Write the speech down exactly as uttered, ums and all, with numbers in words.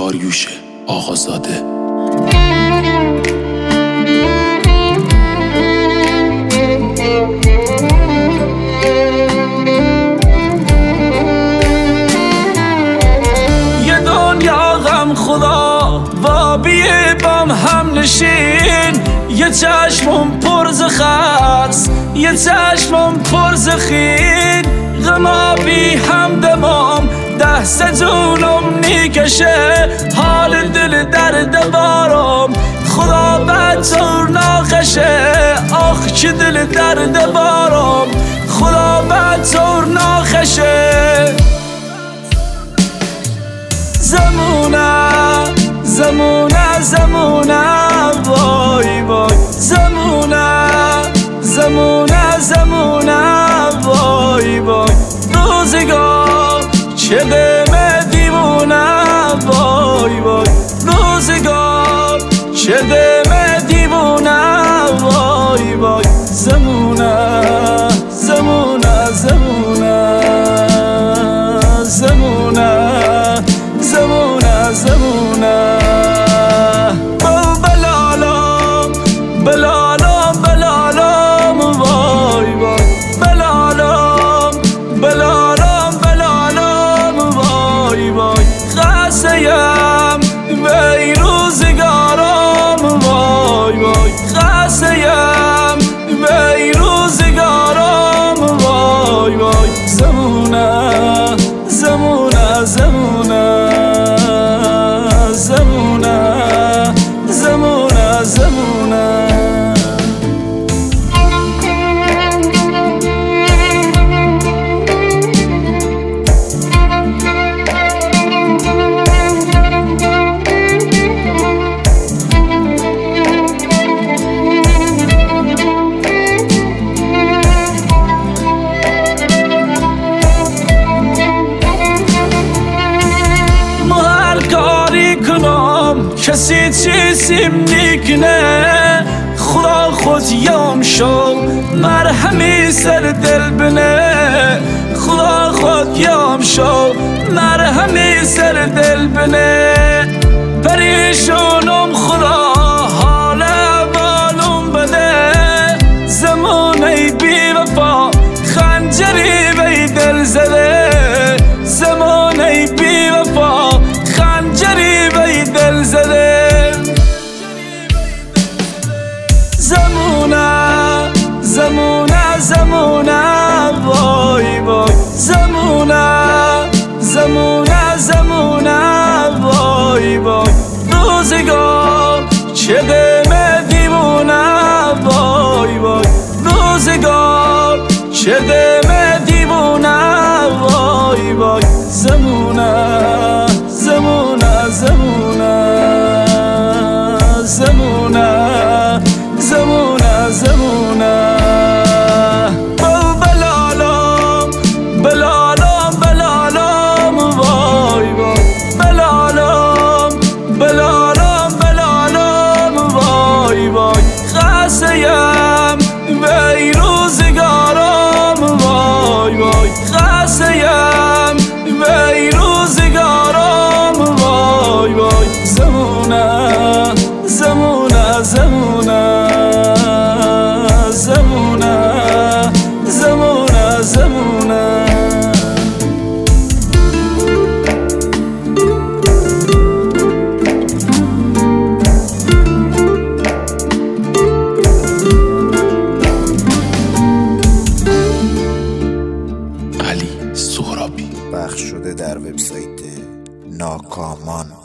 داریوش آقازاده. یه دنیا غم خدا و بیه بام هم نشین، یه چشمم پر ز خرس، یه چشمم پر ز خین، غما بی هم دمام ده سجونم نیکشه، حال دل درد بارم خدا بدزور ناخشه، آخ چه دل درد بارم خدا بدزور ناخشه. زمونه زمونه زمونه وای وای، زمونه زمونه زمونه وای وای، روزگار چه غم دیوونه وای وای، روزگار چه غم دیوونه وای وای، زمونه زمونه زمونه زمونه زمونه زمونه بلالم بلالم بلالم وای وای، بلالم بلالم بلالم وای وای، خسته‌ام وی روزگارم وای وای، خسته‌ام وی روزگارم وای وای، زمونه زمونه زمونه زمونه زمونه زمونه. کسی چیزیم نیکنه، خدا خود یام شو مرهمی سر دل بنه، خدا خود یام شو مرهمی سر دل بنه، پریشونم خدا حال اولم بده، زمانه بی وفا خنجری بی دل زده، زمانه بی وفا خنجری بی دل زده. زمونه زمونه زمونه وای وای، زمونه زمونه زمونه وای وای، روزگار چه غم دیوونه وای وای، روزگار چه غم دیوونه وای وای، زمونه زمونه زمونه زمونه زمونه زمونه بلالم بلالم بلالم وای وای، بلالم بلالم بلالم وای وای، خسته‌ام وی روزگارم وای وای، خسته‌ام وی روزگارم وای وای، زمونه زمونه زمونه زمونه زمونه زمونه. علی سهرابی. پخش شده در وبسایت ناکامان.